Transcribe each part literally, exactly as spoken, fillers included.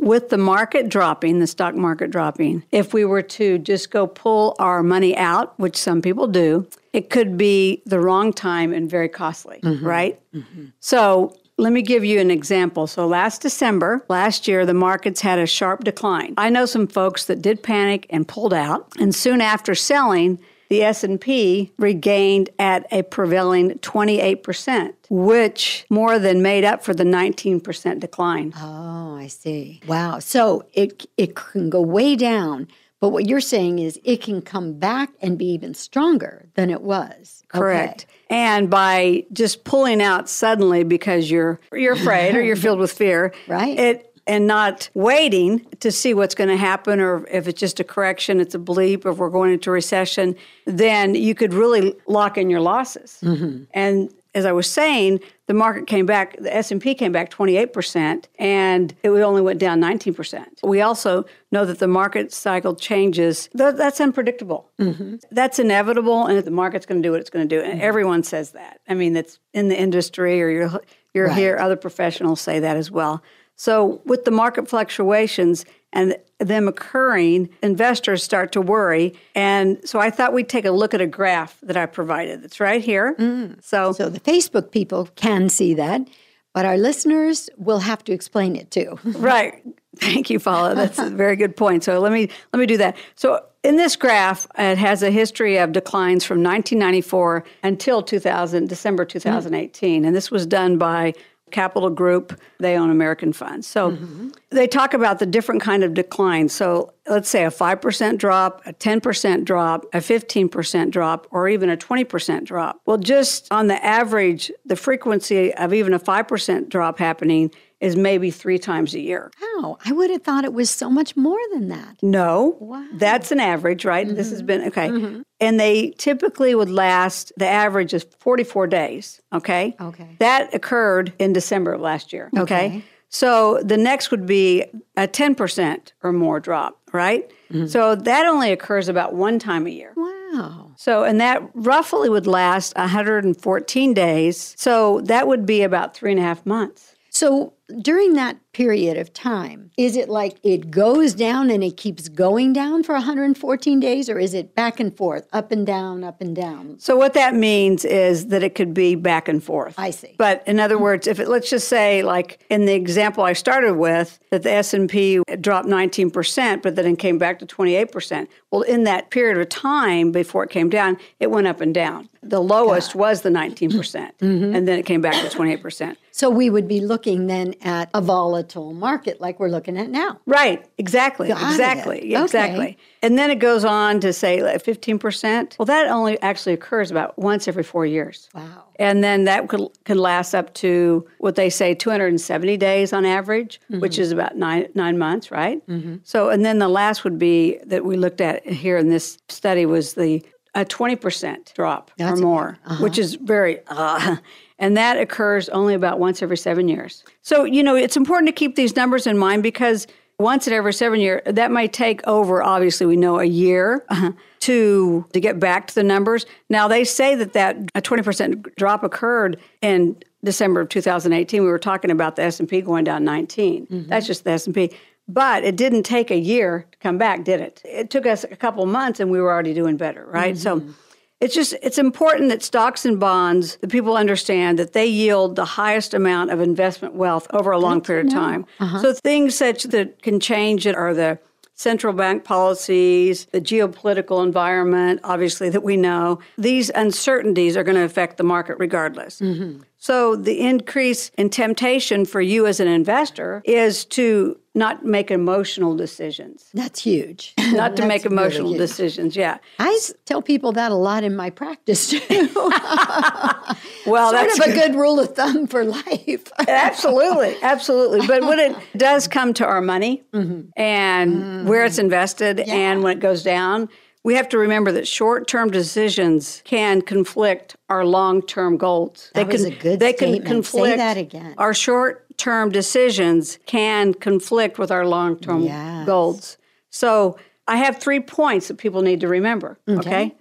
with the market dropping, the stock market dropping, if we were to just go pull our money out, which some people do, it could be the wrong time and very costly, mm-hmm. right? Mm-hmm. So let me give you an example. So last December, last year, the markets had a sharp decline. I know some folks that did panic and pulled out, and soon after selling, the S and P regained at a prevailing twenty-eight percent, which more than made up for the nineteen percent decline. Oh, I see. Wow. So it it can go way down, but what you're saying is it can come back and be even stronger than it was. Correct. Okay. And by just pulling out suddenly because you're you're afraid or you're filled with fear, right? It and not waiting to see what's going to happen, or if it's just a correction, it's a bleep, if we're going into recession, then you could really lock in your losses. Mm-hmm. And as I was saying, the market came back, the S and P came back twenty-eight percent, and it only went down nineteen percent. We also know that the market cycle changes. That's unpredictable. Mm-hmm. That's inevitable, and the market's going to do what it's going to do. And mm-hmm. everyone says that. I mean, that's in the industry, or you're, you're right. Here, other professionals say that as well. So with the market fluctuations and them occurring, investors start to worry. And so I thought we'd take a look at a graph that I provided. It's right here. Mm. So, so the Facebook people can see that, but our listeners will have to explain it too. Right. Thank you, Paula. That's a very good point. So let me let me do that. So in this graph, it has a history of declines from nineteen ninety-four until two thousand, December twenty eighteen. Mm. And this was done by Capital Group. They own American Funds. So mm-hmm. they talk about the different kind of declines. So let's say a five percent drop, a ten percent drop, a fifteen percent drop, or even a twenty percent drop. Well, just on the average, the frequency of even a five percent drop happening is maybe three times a year. Wow. I would have thought it was so much more than that. No. Wow. That's an average, right? Mm-hmm. This has been, okay. Mm-hmm. And they typically would last, the average is forty-four days, okay? Okay. That occurred in December of last year, okay? Okay. So the next would be a ten percent or more drop, right? Mm-hmm. So that only occurs about one time a year. Wow. So, and that roughly would last one hundred fourteen days. So that would be about three and a half months. So during that period of time, is it like it goes down and it keeps going down for one hundred fourteen days, or is it back and forth, up and down, up and down? So what that means is that it could be back and forth. I see. But in other words, if it, let's just say, like in the example I started with, that the S and P dropped nineteen percent, but then it came back to twenty-eight percent. Well, in that period of time before it came down, it went up and down. The lowest was the nineteen percent, mm-hmm. and then it came back to twenty-eight percent. So we would be looking then at a volatile market like we're looking at now. Right, exactly, Got exactly, it. exactly. Okay. And then it goes on to say like fifteen percent. Well, that only actually occurs about once every four years. Wow. And then that could, could last up to what they say two hundred seventy days on average, mm-hmm. which is about nine nine months, right? Mm-hmm. So, and then the last would be that we looked at here in this study was the a twenty percent drop That's or more, uh-huh. which is very, uh, and that occurs only about once every seven years. So, you know, it's important to keep these numbers in mind because once in every seven years, that might take over, obviously, we know a year uh, to to get back to the numbers. Now, they say that that a twenty percent drop occurred in December of two thousand eighteen. We were talking about the S and P going down nineteen. Mm-hmm. That's just the S and P. But it didn't take a year to come back, did it? It took us a couple months and we were already doing better, right? Mm-hmm. So it's just, it's important that stocks and bonds, that people understand that they yield the highest amount of investment wealth over a long That's period of time. Uh-huh. So things such that can change it are the central bank policies, the geopolitical environment, obviously, that we know. These uncertainties are going to affect the market regardless. Mm-hmm. So the increase in temptation for you as an investor is to not make emotional decisions. That's huge. Not to make emotional really decisions, yeah. I tell people that a lot in my practice, too. Well, sort that's of a good rule of thumb for life. Absolutely, absolutely. But when it does come to our money mm-hmm. and mm-hmm. where it's invested yeah. and when it goes down, we have to remember that short-term decisions can conflict our long-term goals. That they was can, a good they statement. Can conflict Say that again. Our short-term decisions can conflict with our long-term yes. goals. So I have three points that people need to remember, okay? okay?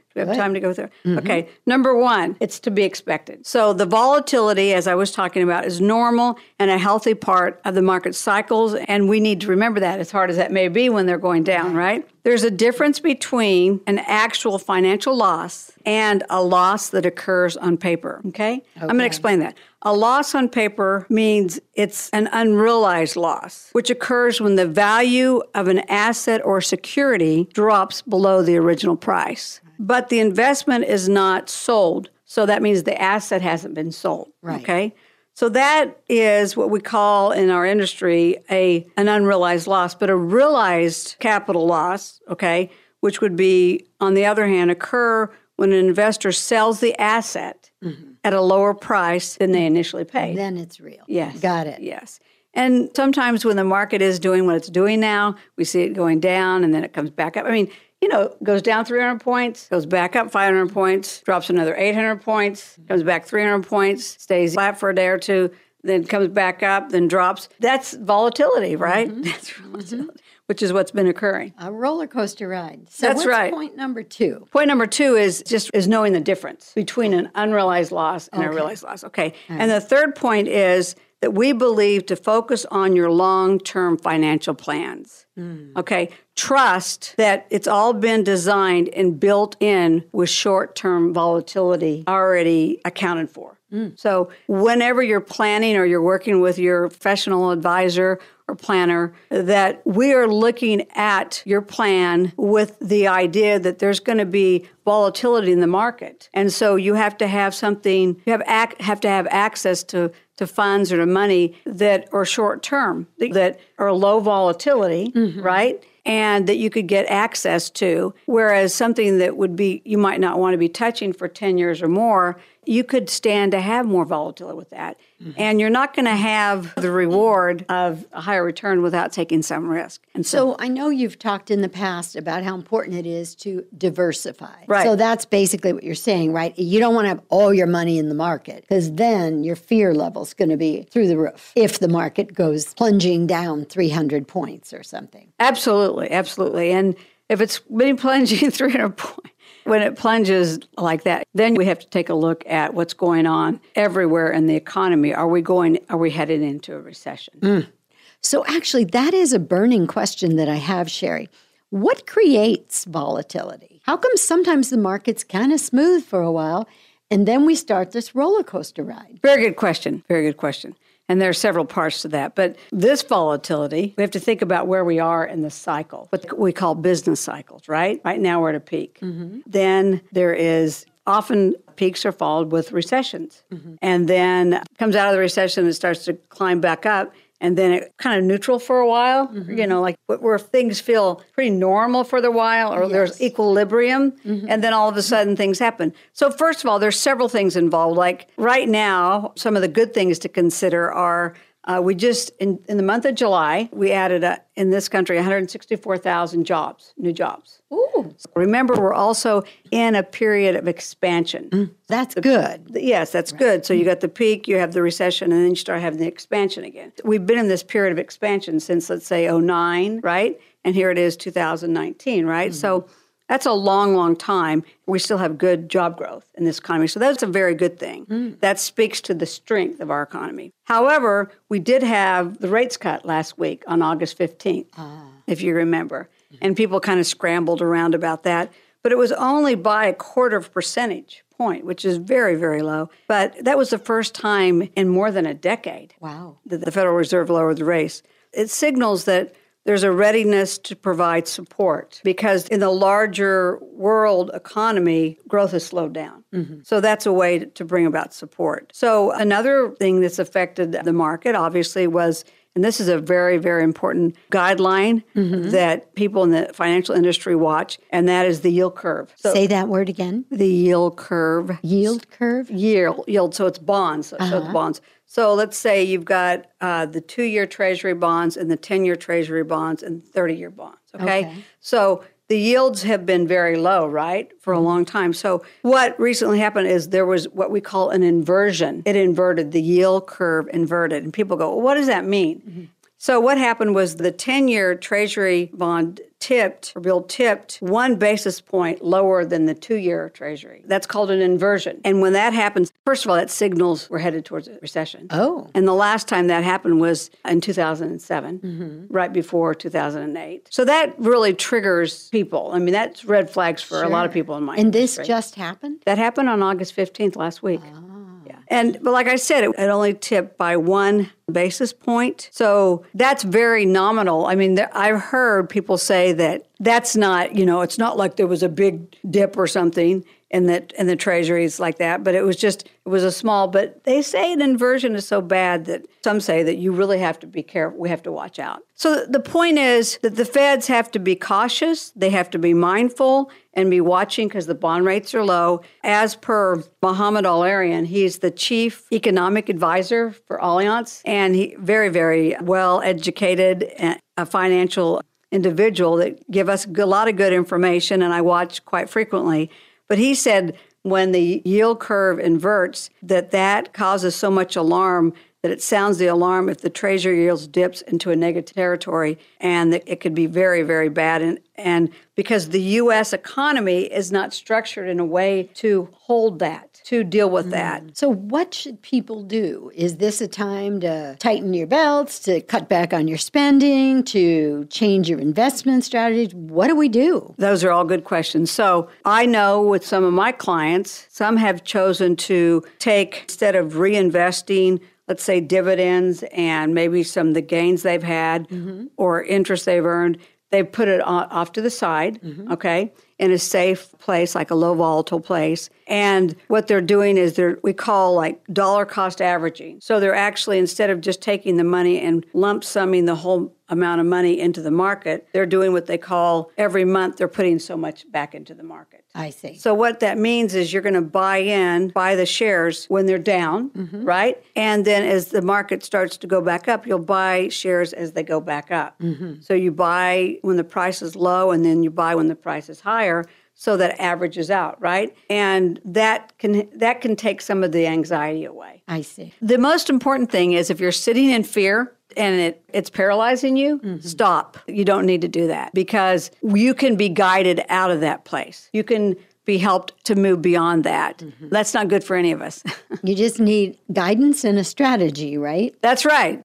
we have Good. time to go through? Okay. Number one, it's to be expected. So the volatility, as I was talking about, is normal and a healthy part of the market cycles. And we need to remember that, as hard as that may be when they're going down, right? There's a difference between an actual financial loss and a loss that occurs on paper. Okay? I'm going to explain that. A loss on paper means it's an unrealized loss, which occurs when the value of an asset or security drops below the original price. But the investment is not sold. So that means the asset hasn't been sold. Right. Okay? So that is what we call in our industry a an unrealized loss, but a realized capital loss, okay, which would be, on the other hand, occur when an investor sells the asset mm-hmm. at a lower price than they initially paid. Then it's real. Yes. Got it. Yes. And sometimes when the market is doing what it's doing now, we see it going down and then it comes back up. I mean, you know, goes down three hundred points, goes back up five hundred points, drops another eight hundred points, comes back three hundred points, stays flat for a day or two, then comes back up, then drops. That's volatility, right? Mm-hmm. That's volatility, mm-hmm. which is what's been occurring. A roller coaster ride. So That's what's right. point number two? Point number two is just is knowing the difference between an unrealized loss and okay. a realized loss. Okay. Right. And the third point is that we believe to focus on your long-term financial plans. Mm. Okay. Trust that it's all been designed and built in with short-term volatility already accounted for. Mm. So whenever you're planning or you're working with your professional advisor or planner, that we are looking at your plan with the idea that there's going to be volatility in the market. And so you have to have something, you have ac- have to have access to, to funds or to money that are short term, that are low volatility, mm-hmm. right? And that you could get access to, whereas something that would be, you might not want to be touching for ten years or more, you could stand to have more volatility with that. Mm-hmm. And you're not going to have the reward of a higher return without taking some risk. And so, so I know you've talked in the past about how important it is to diversify. Right. So that's basically what you're saying, right? You don't want to have all your money in the market because then your fear level's going to be through the roof if the market goes plunging down three hundred points or something. Absolutely, absolutely. And if it's been plunging three hundred points, when it plunges like that, then we have to take a look at what's going on everywhere in the economy. Are we going, are we headed into a recession? Mm. So actually, that is a burning question that I have, Sherry. What creates volatility? How come sometimes the market's kind of smooth for a while, and then we start this roller coaster ride? Very good question. Very good question. And there are several parts to that. But this volatility, we have to think about where we are in the cycle, what we call business cycles, right? Right now we're at a peak. Mm-hmm. Then there is often peaks are followed with recessions. Mm-hmm. And then comes out of the recession and starts to climb back up. And then it kind of neutral for a while, mm-hmm. you know, like where things feel pretty normal for the while, or yes. there's equilibrium, mm-hmm. and then all of a sudden things happen. So first of all, there's several things involved. Like right now, some of the good things to consider are uh, we just, in, in the month of July, we added a, in this country one hundred sixty-four thousand jobs, new jobs. Ooh. So remember, we're also in a period of expansion. Mm, that's good. Yes, that's right. good. So you got the peak, you have the recession, and then you start having the expansion again. We've been in this period of expansion since, let's say, oh nine, right? And here it is two thousand nineteen, right? Mm-hmm. So that's a long, long time. We still have good job growth in this economy. So that's a very good thing. Mm. That speaks to the strength of our economy. However, we did have the rates cut last week on August fifteenth, ah. if you remember. Mm-hmm. And people kind of scrambled around about that. But it was only by a quarter of a percentage point, which is very, very low. But that was the first time in more than a decade wow. that the Federal Reserve lowered the rates. It signals that there's a readiness to provide support because in the larger world economy, growth has slowed down. Mm-hmm. So that's a way to bring about support. So another thing that's affected the market, obviously, was, and this is a very, very important guideline mm-hmm. that people in the financial industry watch, and that is the yield curve. So say that word again. The yield curve. Yield curve? Yield. Yield. So it's bonds. So, uh-huh. so it's bonds. So let's say you've got uh, the two-year Treasury bonds and the ten-year Treasury bonds and thirty-year bonds, okay? okay? So the yields have been very low, right, for a long time. So what recently happened is there was what we call an inversion. It inverted, the yield curve inverted. And people go, well, what does that mean? Mm-hmm. So what happened was the ten-year Treasury bond tipped or bill tipped one basis point lower than the two-year Treasury. That's called an inversion. And when that happens, first of all, that signals we're headed towards a recession. Oh. And the last time that happened was in two thousand seven, mm-hmm. right before two thousand eight. So that really triggers people. I mean, that's red flags for Sure. a lot of people in my And this industry. just happened? That happened on August fifteenth last week. Oh. Yeah. And but like I said, it, it only tipped by one basis point. So that's very nominal. I mean, there, I've heard people say that that's not, you know, it's not like there was a big dip or something in the, in the treasuries like that, but it was just, it was a small, but they say an inversion is so bad that some say that you really have to be careful. We have to watch out. So the point is that the feds have to be cautious. They have to be mindful and be watching because the bond rates are low. As per Mohamed Al-Arian, he's the chief economic advisor for Allianz, and he very, very well educated, a financial individual that give us a lot of good information, and I watch quite frequently. But he said when the yield curve inverts, that that causes so much alarm that it sounds the alarm if the Treasury yields dips into a negative territory, and that it could be very, very bad. And, and because the U S economy is not structured in a way to hold that, to deal with mm. that. So what should people do? Is this a time to tighten your belts, to cut back on your spending, to change your investment strategies? What do we do? Those are all good questions. So I know with some of my clients, some have chosen to take, instead of reinvesting, let's say dividends and maybe some of the gains they've had mm-hmm. or interest they've earned, they put it off to the side, mm-hmm. okay, in a safe place, like a low volatile place. And what they're doing is they're, we call like dollar cost averaging. So they're actually, instead of just taking the money and lump summing the whole amount of money into the market, they're doing what they call every month they're putting so much back into the market. I see. So what that means is you're going to buy in, buy the shares when they're down, mm-hmm. right? And then as the market starts to go back up, you'll buy shares as they go back up. Mm-hmm. So you buy when the price is low, and then you buy when the price is higher, so that averages out, right? And that can that can take some of the anxiety away. I see. The most important thing is if you're sitting in fear and it, it's paralyzing you, mm-hmm. stop. You don't need to do that because you can be guided out of that place. You can be helped to move beyond that. Mm-hmm. That's not good for any of us. You just need guidance and a strategy, right? That's right.